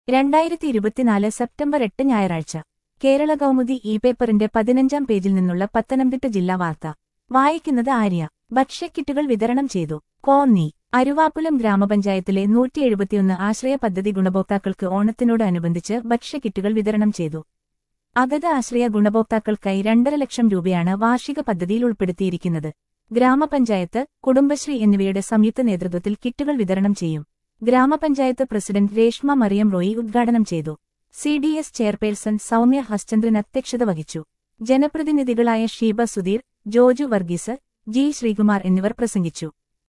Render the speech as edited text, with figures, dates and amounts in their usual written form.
2024 September 8 ഞായറാഴ്ച കേരള കൗമുദി പേപ്പറിന്റെ 15-ാം പേജിൽ നിന്നുള്ള പത്തനംതിട്ട ജില്ലാ വാർത്ത വായിക്കുന്നത് ആര്യ. ഭക്ഷ്യക്കിറ്റുകൾ വിതരണം ചെയ്തു. കോന്നി അരുവാപ്പുലം ഗ്രാമപഞ്ചായത്തിലെ 171 ആശ്രയ പദ്ധതി ഗുണഭോക്താക്കൾക്ക് ഓണത്തിനോട് അനുബന്ധിച്ച് ഭക്ഷ്യക്കിറ്റുകൾ വിതരണം ചെയ്തു. അഗത ആശ്രയ ഗുണഭോക്താക്കൾക്കായി 2.5 ലക്ഷം രൂപയാണ് വാർഷിക പദ്ധതിയിൽ ഉൾപ്പെടുത്തിയിരിക്കുന്നത്. ഗ്രാമപഞ്ചായത്ത്, കുടുംബശ്രീ എന്നിവയുടെ സംയുക്ത നേതൃത്വത്തിൽ കിറ്റുകൾ വിതരണം ചെയ്യും. ഗ്രാമപഞ്ചായത്ത് പ്രസിഡന്റ് രേഷ്മ മറിയം റോയി ഉദ്ഘാടനം ചെയ്തു. CDS ചെയർപേഴ്സൺ സൗമ്യ ഹസ്ചന്ദ്രൻ അധ്യക്ഷത വഹിച്ചു. ജനപ്രതിനിധികളായ ഷീബ സുധീർ, ജോജു വർഗീസ്, ജി ശ്രീകുമാർ എന്നിവർ പ്രസംഗിച്ചു.